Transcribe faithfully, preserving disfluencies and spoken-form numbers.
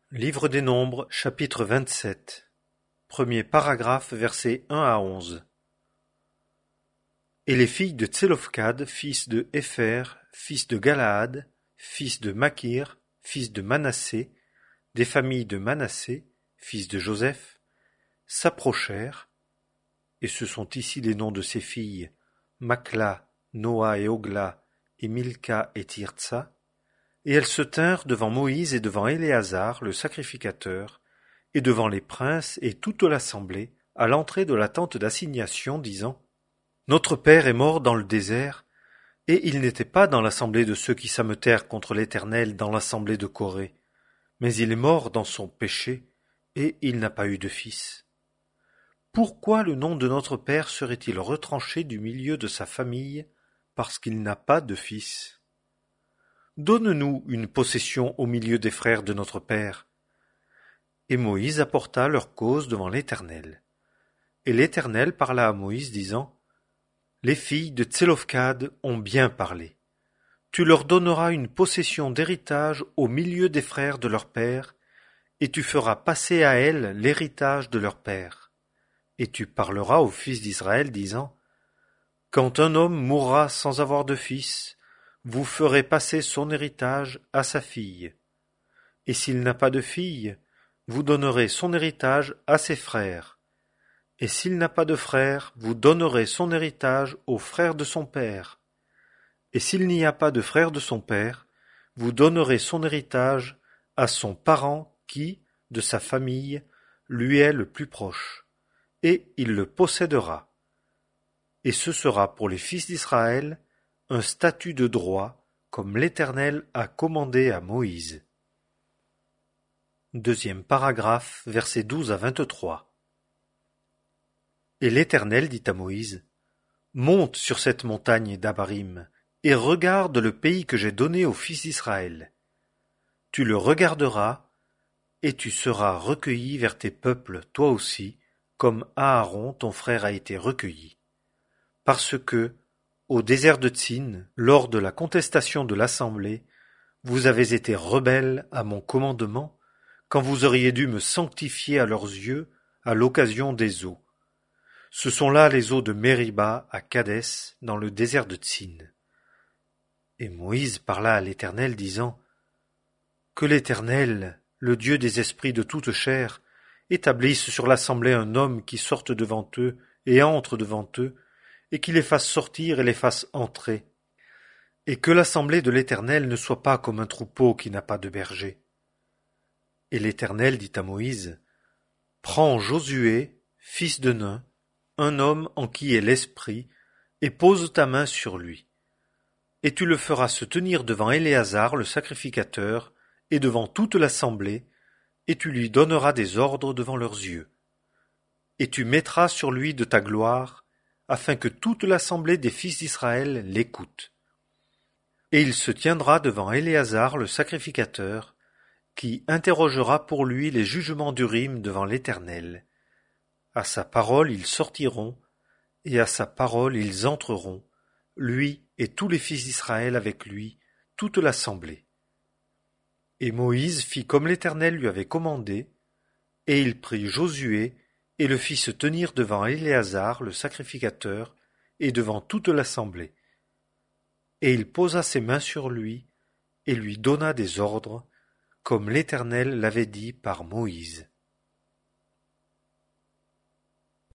Livre des Nombres, chapitre vingt-sept. Premier paragraphe, versets un à onze. Et les filles de Tselophkhad, fils de Hépher, fils de Galaad, fils de Makir, fils de Manassé, des familles de Manassé, fils de Joseph, s'approchèrent, et ce sont ici les noms de ces filles, Makla, Noa et Ogla, et Milka et Tirtsa, et elles se tinrent devant Moïse et devant Éléazar, le sacrificateur, et devant les princes et toute l'assemblée, à l'entrée de la tente d'assignation, disant : Notre père est mort dans le désert, et il n'était pas dans l'assemblée de ceux qui s'ameutèrent contre l'Éternel dans l'assemblée de Corée, mais il est mort dans son péché, et il n'a pas eu de fils. Pourquoi le nom de notre père serait-il retranché du milieu de sa famille, parce qu'il n'a pas de fils ? Donne-nous une possession au milieu des frères de notre père. Et Moïse apporta leur cause devant l'Éternel. Et l'Éternel parla à Moïse, disant : Les filles de Tselophkhad ont bien parlé. Tu leur donneras une possession d'héritage au milieu des frères de leur père, et tu feras passer à elles l'héritage de leur père. Et tu parleras aux fils d'Israël, disant : Quand un homme mourra sans avoir de fils, vous ferez passer son héritage à sa fille. Et s'il n'a pas de fille, vous donnerez son héritage à ses frères. Et s'il n'a pas de frère, vous donnerez son héritage aux frères de son père. Et s'il n'y a pas de frère de son père, vous donnerez son héritage à son parent qui, de sa famille, lui est le plus proche. Et il le possédera. Et ce sera pour les fils d'Israël un statut de droit, comme l'Éternel a commandé à Moïse. Deuxième paragraphe, versets douze à vingt-trois. Et l'Éternel dit à Moïse : Monte sur cette montagne d'Abarim, et regarde le pays que j'ai donné aux fils d'Israël. Tu le regarderas, et tu seras recueilli vers tes peuples, toi aussi, comme Aaron ton frère a été recueilli. Parce que, au désert de Tsin, lors de la contestation de l'assemblée, vous avez été rebelles à mon commandement, quand vous auriez dû me sanctifier à leurs yeux à l'occasion des eaux. Ce sont là les eaux de Mériba à Kadès, dans le désert de Tsin. Et Moïse parla à l'Éternel, disant : Que l'Éternel, le Dieu des esprits de toute chair, établisse sur l'assemblée un homme qui sorte devant eux et entre devant eux, et qui les fasse sortir et les fasse entrer, et que l'assemblée de l'Éternel ne soit pas comme un troupeau qui n'a pas de berger. Et l'Éternel dit à Moïse : Prends Josué, fils de Nun, un homme en qui est l'esprit, et pose ta main sur lui. Et tu le feras se tenir devant Éléazar le sacrificateur, et devant toute l'assemblée, et tu lui donneras des ordres devant leurs yeux. Et tu mettras sur lui de ta gloire, afin que toute l'assemblée des fils d'Israël l'écoute. Et il se tiendra devant Éléazar le sacrificateur, qui interrogera pour lui les jugements d'Urim devant l'Éternel. À sa parole ils sortiront, et à sa parole ils entreront, lui et tous les fils d'Israël avec lui, toute l'assemblée. Et Moïse fit comme l'Éternel lui avait commandé, et il prit Josué, et le fit se tenir devant Éléazar le sacrificateur, et devant toute l'assemblée. Et il posa ses mains sur lui, et lui donna des ordres, comme l'Éternel l'avait dit par Moïse.